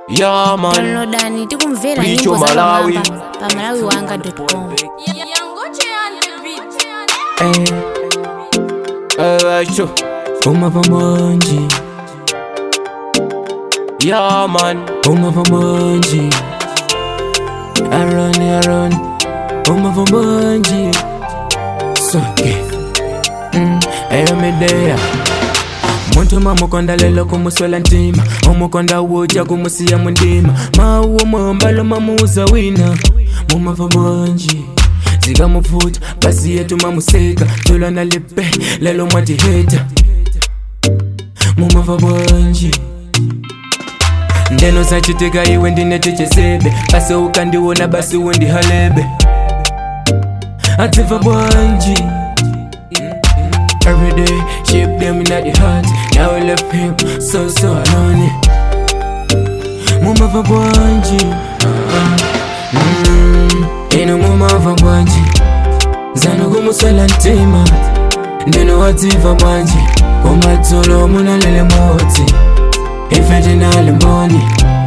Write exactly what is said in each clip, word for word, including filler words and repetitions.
Yeah man, downloadani tikumvera Richo nyimbo za Malawi. Pamwamba pa malawi wanga dot com. eh, cho. Uma pamonji, Yeah man, uma pamonji, Aaron, Aaron, uma pamonji, soke, mm, era medea. Muntu mamukonda lelo kumuswela ntima, omukonda woja kumusiya mundima, mawo mwambalo mamuza wina, muma pamonji. Zika mufuta, basi yetu mamuseka, tula na lipe, lelo mwati heta. Muma pamonji. Ndeno sachitika iwe ndinetichesebe, basi ukandiwona basi wendi halebe. Ativa bwanji. Every day, shape them in the heart. Now I left him so so alone. Muma vabwanji. Mm, ino muma vabwanji. Zano gumuswela ntima. Ndeno wativa bwanji. Kumatolo muna lele moti. Ife dina limoni.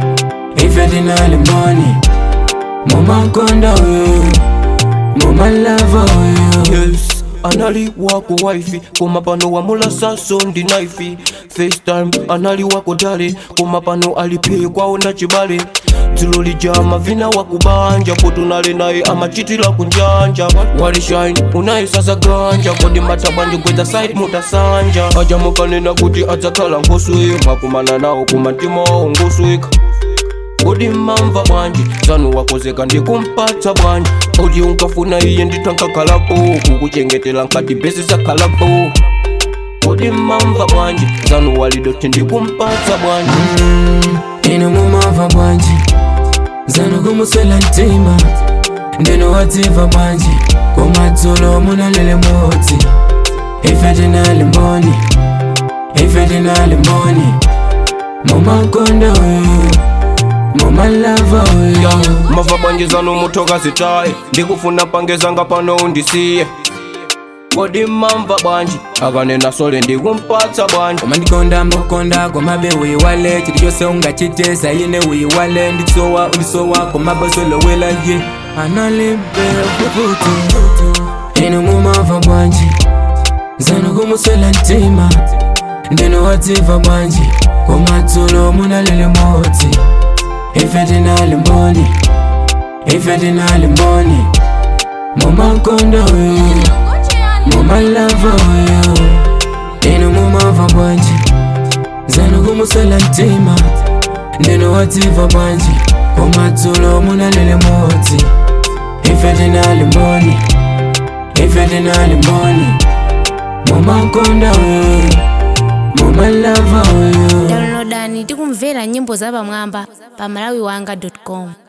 Ife dina limoni. Muma konda uyu. Muma lava uyu. Yes. Anali wako wifi, kumapano wa mula saso ndi naifi. FaceTime, anali wako dali, kumapano alipi kwa onda chibali. Tuloli jama vina wakubanja, kutunale nae amachitila kunjanja. Wali shine, unae sasa ganja, kodi matabandi kweza side mutasanja. Aja mukanena kuti atakala ngosui, makumana nao kumatimo ngosui. Kodi mamva bwanji, zanu wakozeka ndi kumpata bwanji. Kodi unkafuna iye nditanka kalapo, kukuchengetela nkati besi za kalapo. Kodi mamva bwanji, zanu walidoti ndi kumpata bwanji. Mm, ino mumava bwanji. Zanu kumuswela ntima. Ndeno wativa bwanji. Kumatolo muna lele moti. Ife dina limoni. Ife dina limoni. Muma konda uyu. Muma lava uyu. Mava bwanji zanu mutoka zitaye, ndikufuna pangezanga pano undisiye. Kodi mamva bwanji, akanena sole ndikumpata bwanji. Koma ndikonda mbokonda komabe uyiwale, chili chose ungachitesa yine uyiwale. Ndisowa undisowa komabe solowela ye analimbe fufutu. Ino mumava bwanji. Zanu kumuswela ntima. Ndeno wativa bwanji. Kumatolo muna lele moti. Ife dina limoni. Ife dina limoni. Muma konda uyu. Muma lava uyu. Ino mumava bwanji. Zanu kumuswela ntima. Ndeno wativa bwanji. Kumatolo muna lele moti. Ife dina limoni. Ife dina limoni. Muma konda uyu. Muma lava uyu. Downloadani tikumvera nyimbo za Pamwamba pa malawi wanga dot com.